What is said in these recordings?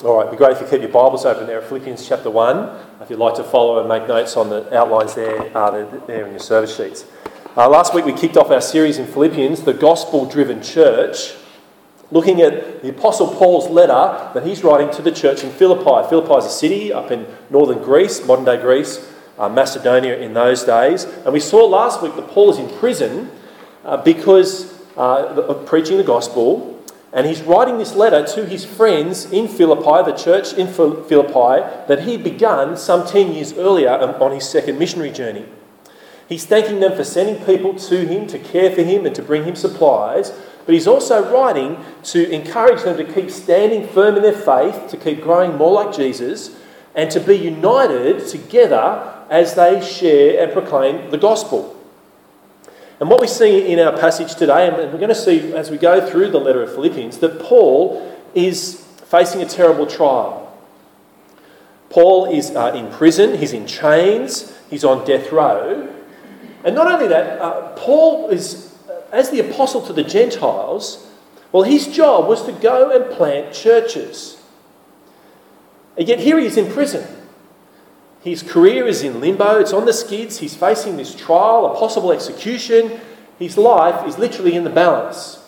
All right, it'd be great if you keep your Bibles open there at Philippians chapter 1. If you'd like to follow and make notes on the outlines there, they're there in your service sheets. Last week we kicked off our series in Philippians, the Gospel-Driven Church, looking at the Apostle Paul's letter that he's writing to the church in Philippi. Philippi is a city up in northern Greece, modern-day Greece, Macedonia in those days. And we saw last week that Paul is in prison because of preaching the gospel. And he's writing this letter to his friends in Philippi, the church in Philippi, that he begun some 10 years earlier on his second missionary journey. He's thanking them for sending people to him, to care for him and to bring him supplies. But he's also writing to encourage them to keep standing firm in their faith, to keep growing more like Jesus, and to be united together as they share and proclaim the gospel. And what we see in our passage today, and we're going to see as we go through the letter of Philippians, that Paul is facing a terrible trial. Paul is in prison, he's in chains, he's on death row. And not only that, Paul is, as the apostle to the Gentiles, well, his job was to go and plant churches. And yet here he is in prison. His career is in limbo, it's on the skids, he's facing this trial, a possible execution. His life is literally in the balance.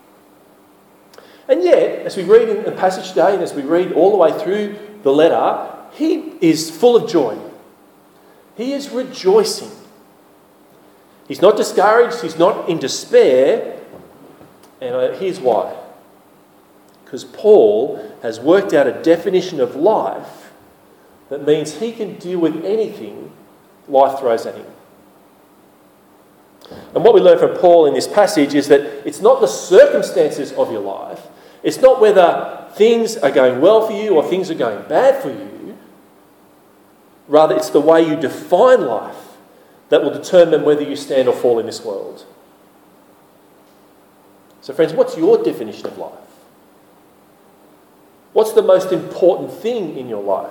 And yet, as we read in the passage today and as we read all the way through the letter, he is full of joy. He is rejoicing. He's not discouraged, he's not in despair. And here's why. Because Paul has worked out a definition of life that means he can deal with anything life throws at him. And what we learn from Paul in this passage is that it's not the circumstances of your life, it's not whether things are going well for you or things are going bad for you. Rather, it's the way you define life that will determine whether you stand or fall in this world. So friends, what's your definition of life? What's the most important thing in your life?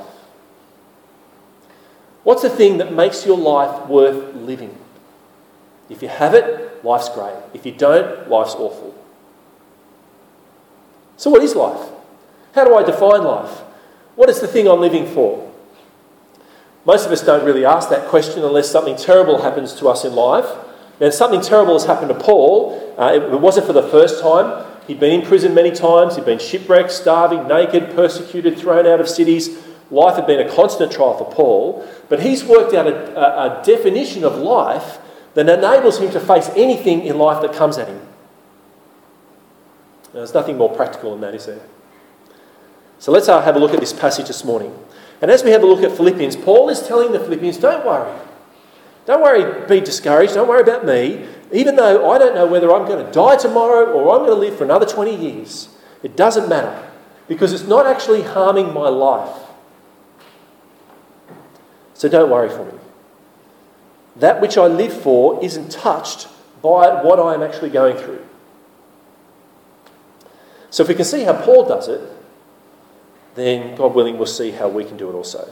What's the thing that makes your life worth living? If you have it, life's great. If you don't, life's awful. So what is life? How do I define life? What is the thing I'm living for? Most of us don't really ask that question unless something terrible happens to us in life. Now, something terrible has happened to Paul. It wasn't for the first time. He'd been in prison many times. He'd been shipwrecked, starving, naked, persecuted, thrown out of cities. Life had been a constant trial for Paul, but he's worked out a definition of life that enables him to face anything in life that comes at him. Now, there's nothing more practical than that, is there? So let's have a look at this passage this morning. And as we have a look at Philippians, Paul is telling the Philippians, don't worry. Don't worry, be discouraged. Don't worry about me. Even though I don't know whether I'm going to die tomorrow or I'm going to live for another 20 years. It doesn't matter because it's not actually harming my life. So don't worry for me. That which I live for isn't touched by what I am actually going through. So if we can see how Paul does it, then God willing we'll see how we can do it also.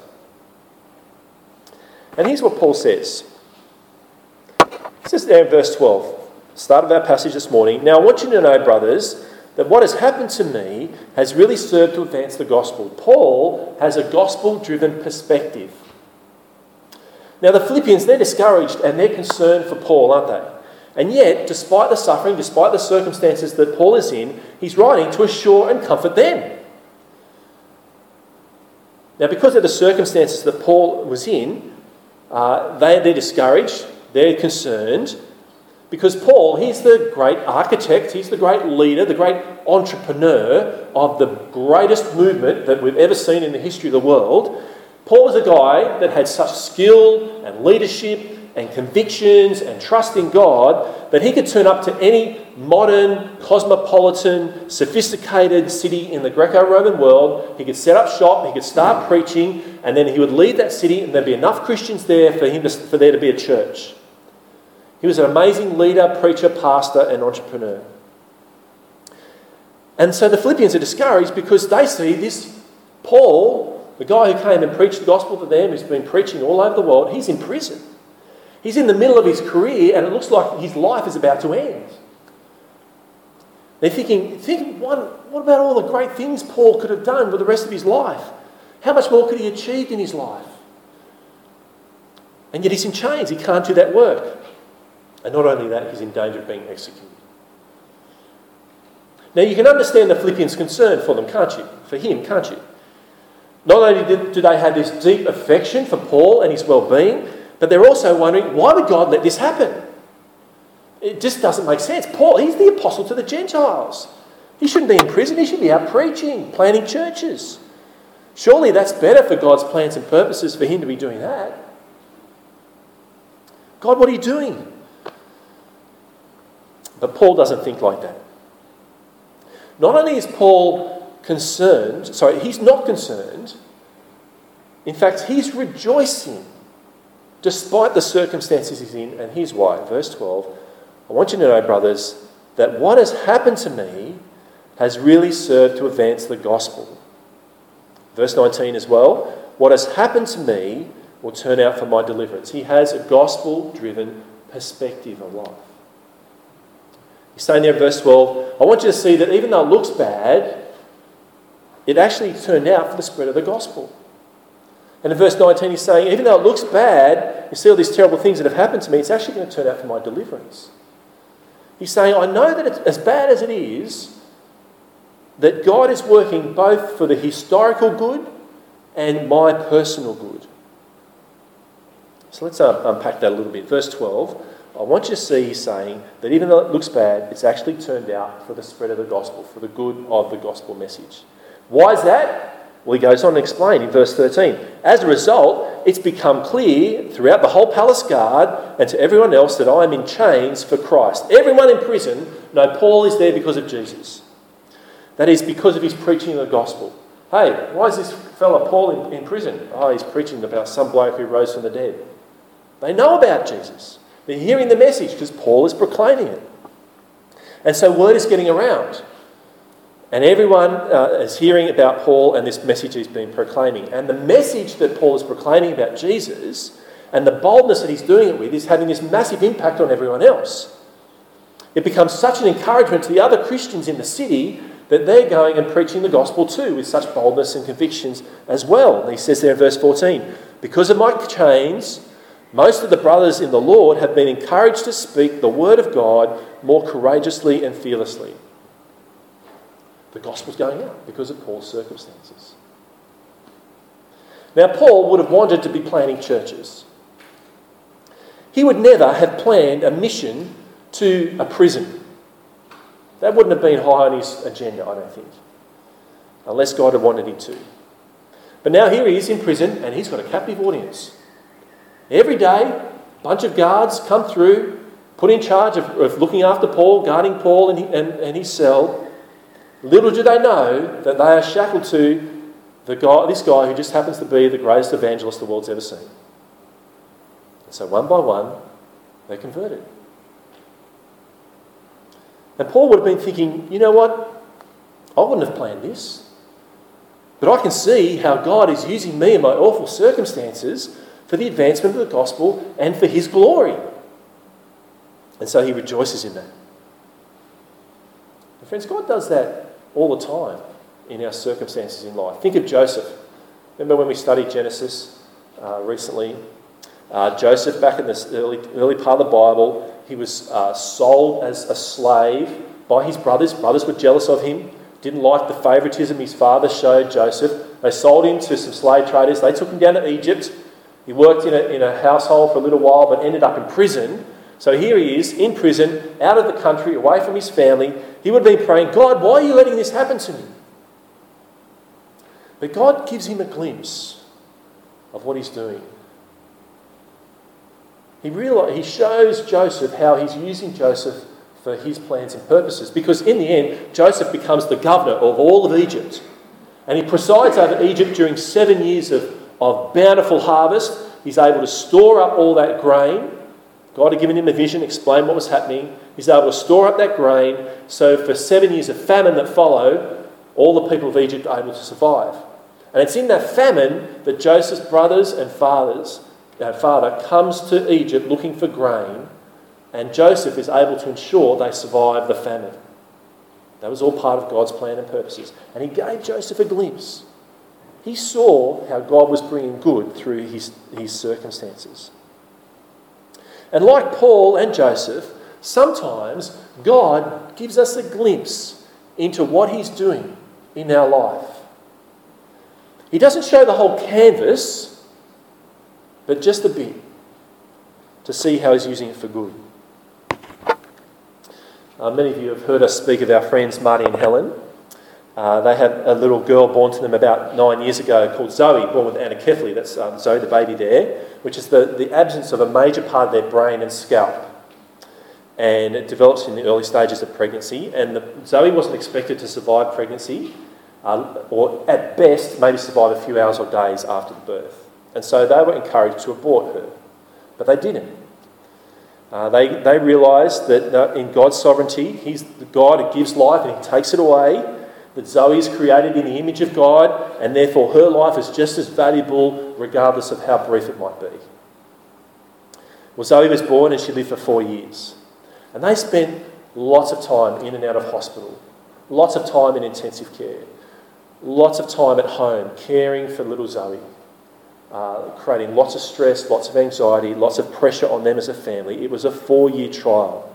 And here's what Paul says. It says there in verse 12, start of our passage this morning. Now I want you to know, brothers, that what has happened to me has really served to advance the gospel. Paul has a gospel-driven perspective. Now the Philippians, they're discouraged and they're concerned for Paul, aren't they? And yet, despite the suffering, despite the circumstances that Paul is in, he's writing to assure and comfort them. Now because of the circumstances that Paul was in, they're discouraged, they're concerned, because Paul, he's the great architect, he's the great leader, the great entrepreneur of the greatest movement that we've ever seen in the history of the world. Paul was a guy that had such skill and leadership and convictions and trust in God that he could turn up to any modern, cosmopolitan, sophisticated city in the Greco-Roman world. He could set up shop, he could start preaching, and then he would lead that city and there'd be enough Christians there for there to be a church. He was an amazing leader, preacher, pastor, and entrepreneur. And so the Philippians are discouraged because they see this Paul, the guy who came and preached the gospel to them, who's been preaching all over the world, he's in prison. He's in the middle of his career and it looks like his life is about to end. They're thinking, what about all the great things Paul could have done for the rest of his life? How much more could he achieve in his life? And yet he's in chains. He can't do that work. And not only that, he's in danger of being executed. Now, you can understand the Philippians' concern for them, can't you? For him, can't you? Not only do they have this deep affection for Paul and his well-being, but they're also wondering, why would God let this happen? It just doesn't make sense. Paul, he's the apostle to the Gentiles. He shouldn't be in prison. He should be out preaching, planting churches. Surely that's better for God's plans and purposes for him to be doing that. God, what are you doing? But Paul doesn't think like that. Not only is Paul he's not concerned. In fact, he's rejoicing despite the circumstances he's in. And here's why. Verse 12, I want you to know, brothers, that what has happened to me has really served to advance the gospel. Verse 19 as well, what has happened to me will turn out for my deliverance. He has a gospel-driven perspective of life. He's saying there in verse 12, I want you to see that even though it looks bad, it actually turned out for the spread of the gospel. And in verse 19 he's saying, even though it looks bad, you see all these terrible things that have happened to me, it's actually going to turn out for my deliverance. He's saying, I know that it's as bad as it is, that God is working both for the historical good and my personal good. So let's unpack that a little bit. Verse 12, I want you to see he's saying that even though it looks bad, it's actually turned out for the spread of the gospel, for the good of the gospel message. Why is that? Well, he goes on to explain in verse 13. As a result, it's become clear throughout the whole palace guard and to everyone else that I am in chains for Christ. Everyone in prison know Paul is there because of Jesus. That is because of his preaching of the gospel. Hey, why is this fella Paul in prison? Oh, he's preaching about some bloke who rose from the dead. They know about Jesus. They're hearing the message because Paul is proclaiming it. And so word is getting around. And everyone is hearing about Paul and this message he's been proclaiming. And the message that Paul is proclaiming about Jesus and the boldness that he's doing it with is having this massive impact on everyone else. It becomes such an encouragement to the other Christians in the city that they're going and preaching the gospel too with such boldness and convictions as well. And he says there in verse 14, because of my chains, most of the brothers in the Lord have been encouraged to speak the word of God more courageously and fearlessly. The gospel's going out because of Paul's circumstances. Now, Paul would have wanted to be planting churches. He would never have planned a mission to a prison. That wouldn't have been high on his agenda, I don't think, unless God had wanted him to. But now here he is in prison and he's got a captive audience. Every day, a bunch of guards come through, put in charge of looking after Paul, guarding Paul and his cell. Little do they know that they are shackled to this guy who just happens to be the greatest evangelist the world's ever seen. And so one by one, they're converted. And Paul would have been thinking, you know what? I wouldn't have planned this. But I can see how God is using me in my awful circumstances for the advancement of the gospel and for his glory. And so he rejoices in that. And friends, God does that all the time in our circumstances in life. Think of Joseph. Remember when we studied Genesis recently? Joseph, back in this early part of the Bible, he was sold as a slave by his brothers. Brothers were jealous of him, didn't like the favouritism his father showed Joseph. They sold him to some slave traders. They took him down to Egypt. He worked in a household for a little while, but ended up in prison. So here he is, in prison, out of the country, away from his family. He would have been praying, God, why are you letting this happen to me? But God gives him a glimpse of what he's doing. He shows Joseph how he's using Joseph for his plans and purposes. Because in the end, Joseph becomes the governor of all of Egypt. And he presides over Egypt during 7 years of bountiful harvest. He's able to store up all that grain. God had given him a vision, explained what was happening. He's able to store up that grain. So for 7 years of famine that followed, all the people of Egypt are able to survive. And it's in that famine that Joseph's brothers and father comes to Egypt looking for grain, and Joseph is able to ensure they survive the famine. That was all part of God's plan and purposes. And he gave Joseph a glimpse. He saw how God was bringing good through his circumstances. And like Paul and Joseph, sometimes God gives us a glimpse into what he's doing in our life. He doesn't show the whole canvas, but just a bit, to see how he's using it for good. Many of you have heard us speak of our friends Marty and Helen. They had a little girl born to them about 9 years ago called Zoe, born with anencephaly. That's Zoe, the baby there, which is the absence of a major part of their brain and scalp. And it develops in the early stages of pregnancy. And Zoe wasn't expected to survive pregnancy, or at best maybe survive a few hours or days after the birth. And so they were encouraged to abort her, but they didn't. They realised that in God's sovereignty, he's the God who gives life and he takes it away, that Zoe is created in the image of God, and therefore her life is just as valuable regardless of how brief it might be. Well, Zoe was born and she lived for 4 years. And they spent lots of time in and out of hospital, lots of time in intensive care, lots of time at home caring for little Zoe, creating lots of stress, lots of anxiety, lots of pressure on them as a family. It was a 4-year trial.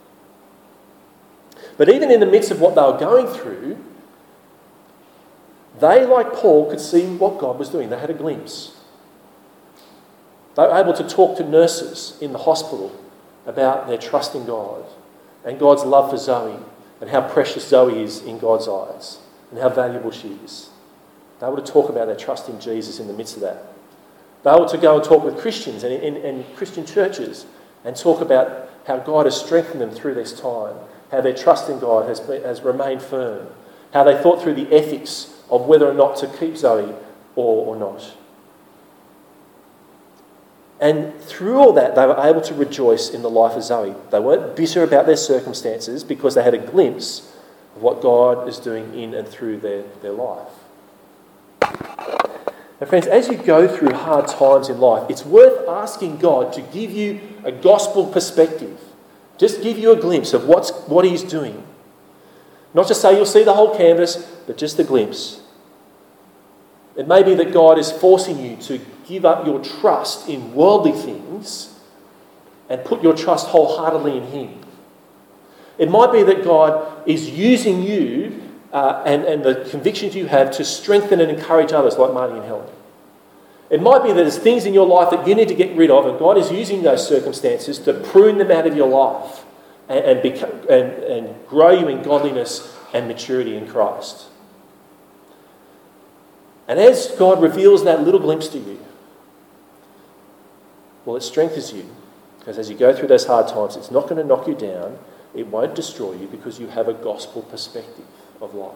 But even in the midst of what they were going through, they, like Paul, could see what God was doing. They had a glimpse. They were able to talk to nurses in the hospital about their trust in God and God's love for Zoe and how precious Zoe is in God's eyes and how valuable she is. They were to talk about their trust in Jesus in the midst of that. They were to go and talk with Christians and Christian churches and talk about how God has strengthened them through this time, how their trust in God has remained firm, how they thought through the ethics of whether or not to keep Zoe or not. And through all that, they were able to rejoice in the life of Zoe. They weren't bitter about their circumstances because they had a glimpse of what God is doing in and through their life. Now, friends, as you go through hard times in life, it's worth asking God to give you a gospel perspective. Just give you a glimpse of what he's doing. Not to say you'll see the whole canvas, but just a glimpse. It may be that God is forcing you to give up your trust in worldly things and put your trust wholeheartedly in him. It might be that God is using you and the convictions you have to strengthen and encourage others like Marty and Helen. It might be that there's things in your life that you need to get rid of, and God is using those circumstances to prune them out of your life and grow you in godliness and maturity in Christ. And as God reveals that little glimpse to you, well, it strengthens you, because as you go through those hard times, it's not going to knock you down, it won't destroy you, because you have a gospel perspective of life.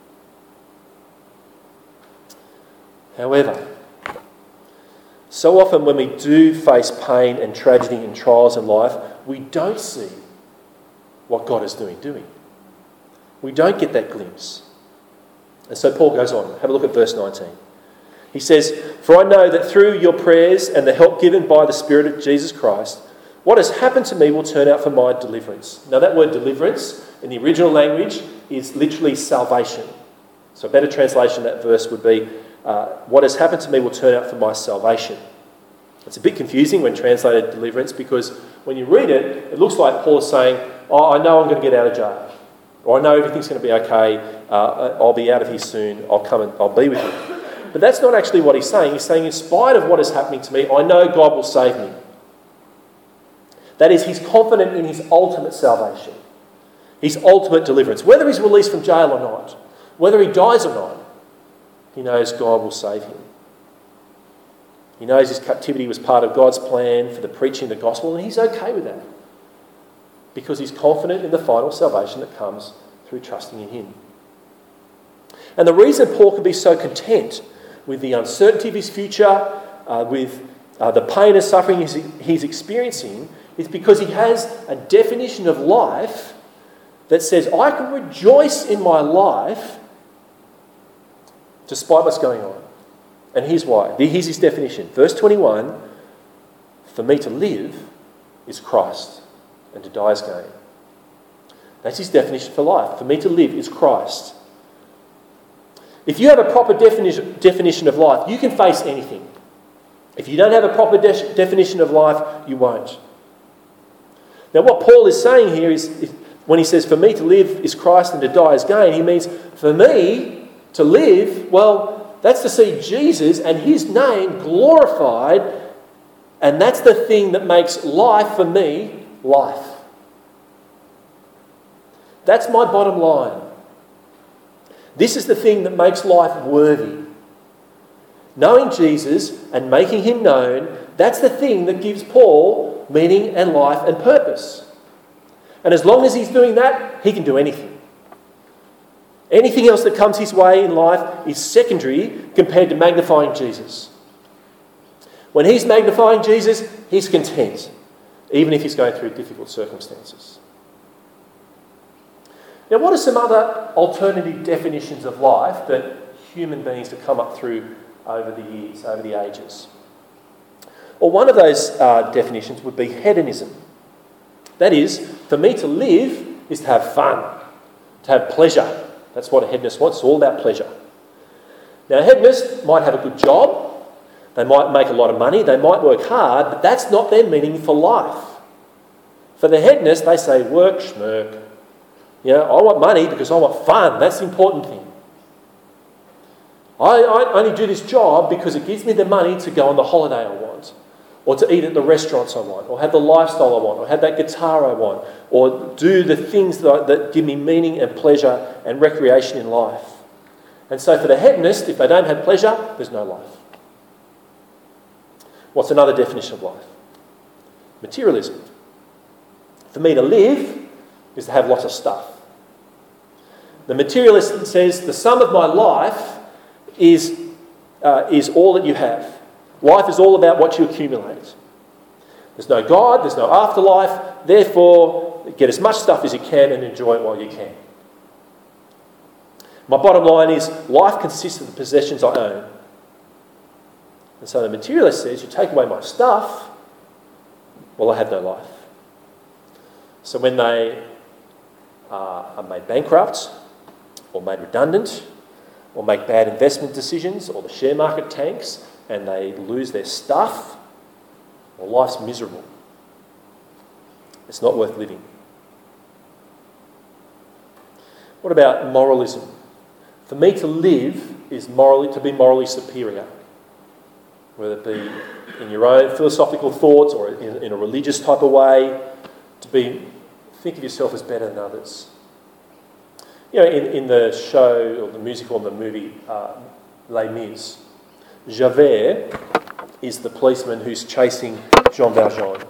However, so often when we do face pain and tragedy and trials in life, we don't see what God is doing. We don't get that glimpse. And so Paul goes on. Have a look at verse 19. He says, "For I know that through your prayers and the help given by the Spirit of Jesus Christ, what has happened to me will turn out for my deliverance." Now that word deliverance in the original language is literally salvation. So a better translation of that verse would be, what has happened to me will turn out for my salvation. It's a bit confusing when translated deliverance, because when you read it, it looks like Paul is saying, I know I'm going to get out of jail. Or I know everything's going to be okay. I'll be out of here soon. I'll come and I'll be with you. But that's not actually what he's saying. He's saying, in spite of what is happening to me, I know God will save me. That is, he's confident in his ultimate salvation, his ultimate deliverance. Whether he's released from jail or not, whether he dies or not, he knows God will save him. He knows his captivity was part of God's plan for the preaching of the gospel, and he's okay with that, because he's confident in the final salvation that comes through trusting in him. And the reason Paul can be so content with the uncertainty of his future, with the pain and suffering he's experiencing, is because he has a definition of life that says, I can rejoice in my life despite what's going on. And here's why. Here's his definition. Verse 21, "For me to live is Christ, and to die is gain." That's his definition for life. For me to live is Christ. If you have a proper definition of life, you can face anything. If you don't have a proper definition of life, you won't. Now, what Paul is saying here is, when he says, for me to live is Christ and to die is gain, he means, for me to live, well, that's to see Jesus and his name glorified, and that's the thing that makes life for me life. That's my bottom line. This is the thing that makes life worthy. Knowing Jesus and making him known, that's the thing that gives Paul meaning and life and purpose. And as long as he's doing that, he can do anything. Anything else that comes his way in life is secondary compared to magnifying Jesus. When he's magnifying Jesus, he's content, even if he's going through difficult circumstances. Now, what are some other alternative definitions of life that human beings have come up through over the years, over the ages? Well, one of those definitions would be hedonism. That is, for me to live is to have fun, to have pleasure. That's what a hedonist wants. It's all about pleasure. Now, a hedonist might have a good job. They might make a lot of money. They might work hard, but that's not their meaning for life. For the hedonist, they say, work, schmirk. You know, I want money because I want fun. That's the important thing. I only do this job because it gives me the money to go on the holiday I want, or to eat at the restaurants I want, or have the lifestyle I want, or have that guitar I want, or do the things that give me meaning and pleasure and recreation in life. And so for the hedonist, if they don't have pleasure, there's no life. What's another definition of life? Materialism. For me to live is to have lots of stuff. The materialist says the sum of my life is all that you have. Life is all about what you accumulate. There's no God, there's no afterlife, therefore get as much stuff as you can and enjoy it while you can. My bottom line is life consists of the possessions I own. And so the materialist says, you take away my stuff, well, I have no life. So when they are made bankrupt, or made redundant, or make bad investment decisions, or the share market tanks, and they lose their stuff, well, life's miserable. It's not worth living. What about moralism? For me to live is to be morally superior, whether it be in your own philosophical thoughts or in a religious type of way, think of yourself as better than others. You know, in the show, or the musical, or the movie Les Mis, Javert is the policeman who's chasing Jean Valjean.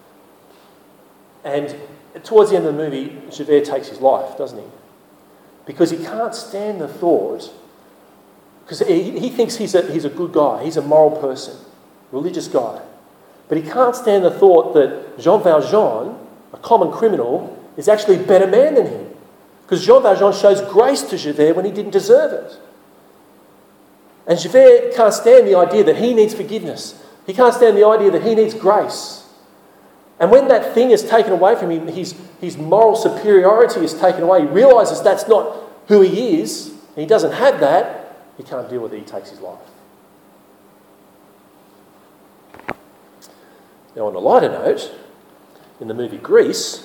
And towards the end of the movie, Javert takes his life, doesn't he? Because he can't stand the thought, because he thinks he's a good guy, he's a moral person, religious guy. But he can't stand the thought that Jean Valjean, a common criminal, is actually a better man than him. Because Jean Valjean shows grace to Javert when he didn't deserve it. And Javert can't stand the idea that he needs forgiveness. He can't stand the idea that he needs grace. And when that thing is taken away from him, his moral superiority is taken away, he realises that's not who he is, and he doesn't have that, he can't deal with it, he takes his life. Now, on a lighter note, in the movie Grease,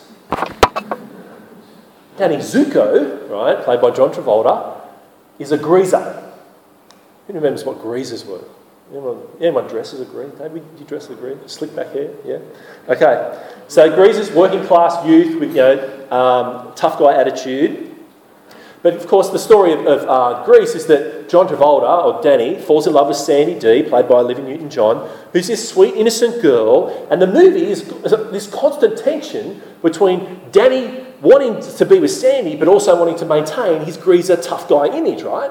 Danny Zuko, right, played by John Travolta, is a greaser. Who remembers what greasers were? Anyone dresses a greaser? David, did you dress as a greaser? Slick back hair? Yeah? Okay. So greasers, working class youth with, tough guy attitude. But of course, the story of Grease is that John Travolta, or Danny, falls in love with Sandy Dee, played by Olivia Newton-John, who's this sweet, innocent girl. And the movie is this constant tension between Danny wanting to be with Sandy, but also wanting to maintain his greaser, tough guy image, right?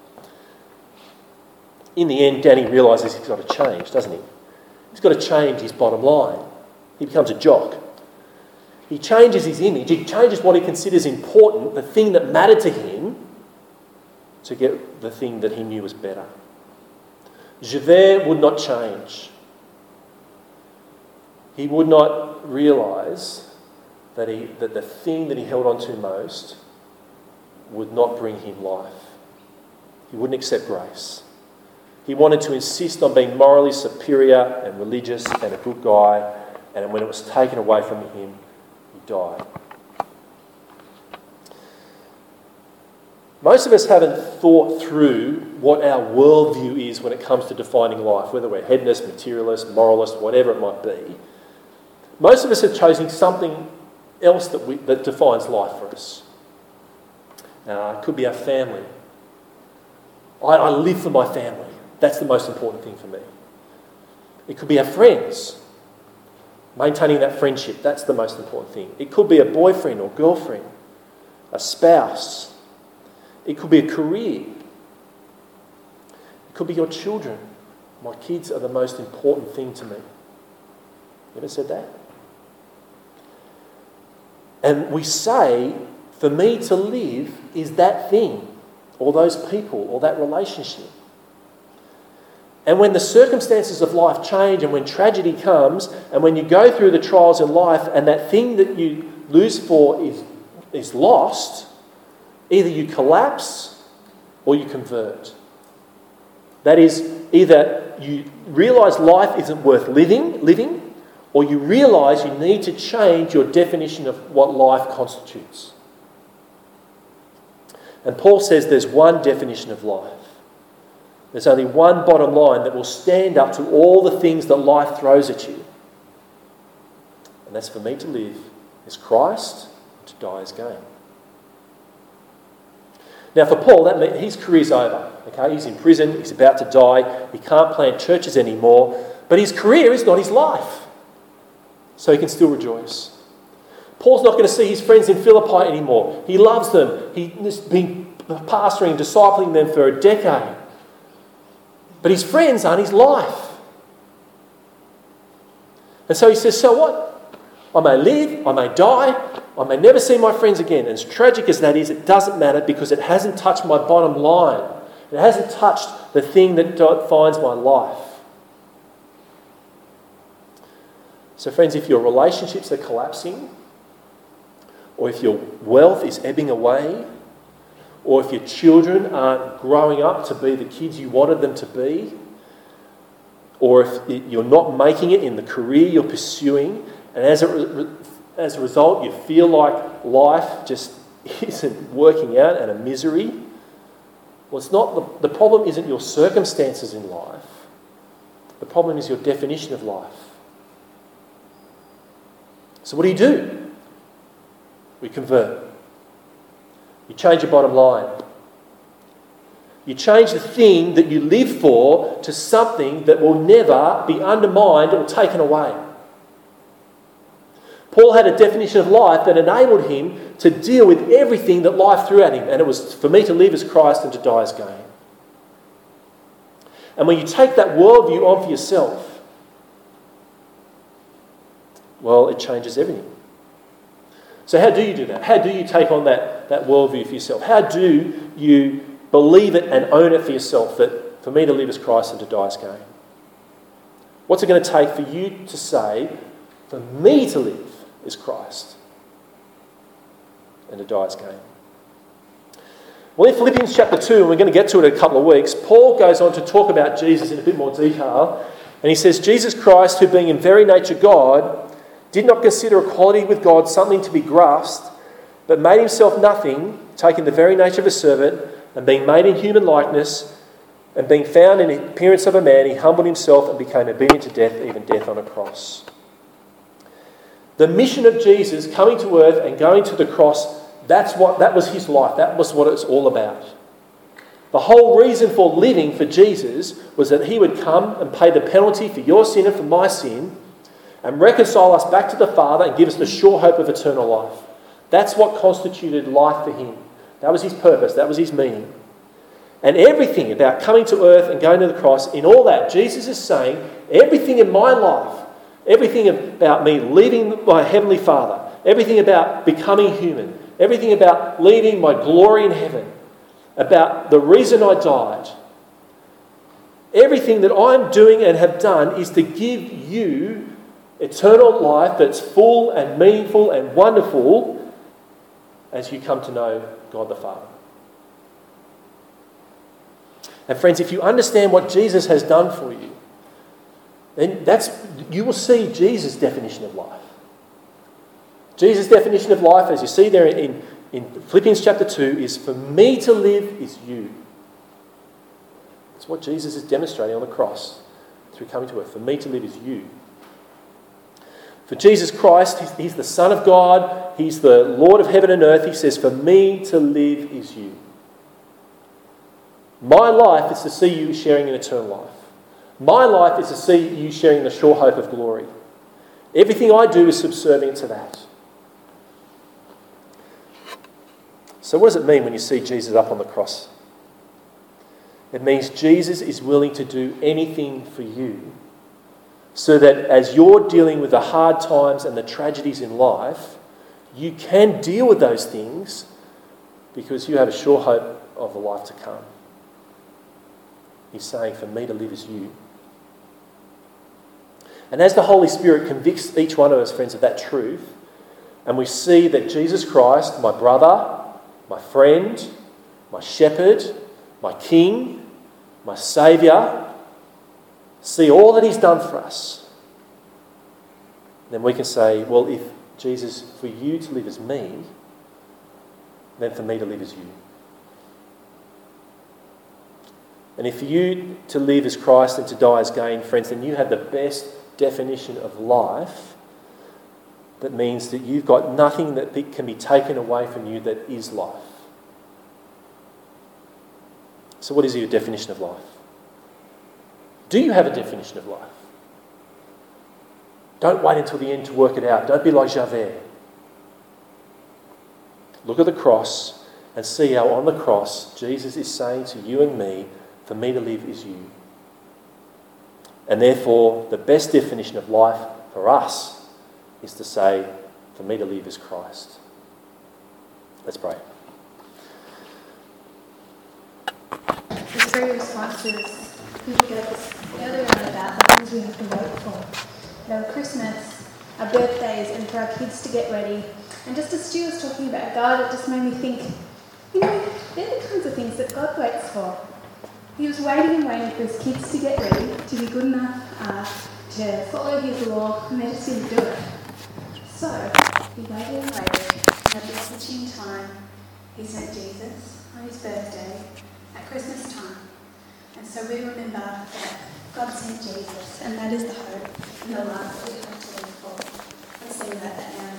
In the end, Danny realises he's got to change, doesn't he? He's got to change his bottom line. He becomes a jock. He changes his image. He changes what he considers important, the thing that mattered to him, to get the thing that he knew was better. Javert would not change. He would not realise that the thing that he held on to most would not bring him life. He wouldn't accept grace. He wanted to insist on being morally superior and religious and a good guy, and when it was taken away from him, he died. Most of us haven't thought through what our worldview is when it comes to defining life, whether we're hedonist, materialist, moralist, whatever it might be. Most of us have chosen something else that defines life for us. It could be our family. I live for my family. That's the most important thing for me. It could be our friends. Maintaining that friendship, that's the most important thing. It could be a boyfriend or girlfriend, a spouse. It could be a career. It could be your children. My kids are the most important thing to me. You ever said that? And we say, for me to live is that thing, or those people, or that relationship. And when the circumstances of life change, and when tragedy comes, and when you go through the trials in life, and that thing that you lose for is lost, either you collapse or you convert. That is, either you realise life isn't worth living, or you realise you need to change your definition of what life constitutes. And Paul says there's one definition of life. There's only one bottom line that will stand up to all the things that life throws at you. And that's for me to live is Christ, to die is gain. Now for Paul, that means his career's over. Okay, he's in prison, he's about to die, he can't plant churches anymore, but his career is not his life. So he can still rejoice. Paul's not going to see his friends in Philippi anymore. He loves them. He's been pastoring and discipling them for a decade. But his friends aren't his life. And so he says, so what? I may live, I may die, I may never see my friends again. And as tragic as that is, it doesn't matter because it hasn't touched my bottom line. It hasn't touched the thing that defines my life. So friends, if your relationships are collapsing, or if your wealth is ebbing away, or if your children aren't growing up to be the kids you wanted them to be, or if you're not making it in the career you're pursuing, and as a result you feel like life just isn't working out and a misery, well, it's not the problem isn't your circumstances in life. The problem is your definition of life. So what do? We convert. You change your bottom line. You change the thing that you live for to something that will never be undermined or taken away. Paul had a definition of life that enabled him to deal with everything that life threw at him, and it was for me to live as Christ and to die as gain. And when you take that worldview on for yourself, well, it changes everything. So how do you do that? How do you take on that worldview for yourself? How do you believe it and own it for yourself that for me to live as Christ and to die as gain? What's it going to take for you to say, for me to live is Christ and to die as gain? Well, in Philippians chapter 2, and we're going to get to it in a couple of weeks, Paul goes on to talk about Jesus in a bit more detail. And he says, Jesus Christ, who being in very nature God, did not consider equality with God something to be grasped, but made himself nothing, taking the very nature of a servant, and being made in human likeness, and being found in the appearance of a man, he humbled himself and became obedient to death, even death on a cross. The mission of Jesus coming to earth and going to the cross, that was his life. That was what it's all about. The whole reason for living for Jesus was that he would come and pay the penalty for your sin and for my sin, and reconcile us back to the Father and give us the sure hope of eternal life. That's what constituted life for him. That was his purpose. That was his meaning. And everything about coming to earth and going to the cross, in all that, Jesus is saying, everything in my life, everything about me leaving my Heavenly Father, everything about becoming human, everything about leaving my glory in heaven, about the reason I died, everything that I'm doing and have done is to give you Eternal life that's full and meaningful and wonderful as you come to know God the Father. And friends, if you understand what Jesus has done for you, then you will see Jesus' definition of life. Jesus' definition of life, as you see there in Philippians chapter 2, is for me to live is you. It's what Jesus is demonstrating on the cross through coming to earth. For me to live is you. For Jesus Christ, he's the Son of God. He's the Lord of heaven and earth. He says, for me to live is you. My life is to see you sharing an eternal life. My life is to see you sharing the sure hope of glory. Everything I do is subservient to that. So what does it mean when you see Jesus up on the cross? It means Jesus is willing to do anything for you so that as you're dealing with the hard times and the tragedies in life, you can deal with those things because you have a sure hope of the life to come. He's saying, for me to live is you. And as the Holy Spirit convicts each one of us, friends, of that truth, and we see that Jesus Christ, my brother, my friend, my shepherd, my king, my saviour, see all that he's done for us, then we can say, well, if Jesus, for you to live as me, then for me to live as you. And if for you to live as Christ and to die as gain, friends, then you have the best definition of life. That means that you've got nothing that can be taken away from you that is life. So what is your definition of life? Do you have a definition of life? Don't wait until the end to work it out. Don't be like Javert. Look at the cross and see how on the cross Jesus is saying to you and me, for me to live is you. And therefore, the best definition of life for us is to say, for me to live is Christ. Let's pray. The three responses people gave us earlier on about the things we have to wait for. You know, Christmas, our birthdays, and for our kids to get ready. And just as Stu was talking about God, it just made me think, they're the kinds of things that God waits for. He was waiting and waiting for his kids to get ready, to be good enough to follow his law, and they just didn't do it. So, he waited and waited, and at the opportune time, he sent Jesus on his birthday at Christmas time. And so we remember that God sent Jesus, and that is the hope and the life that we have to live for. Let's think about that now.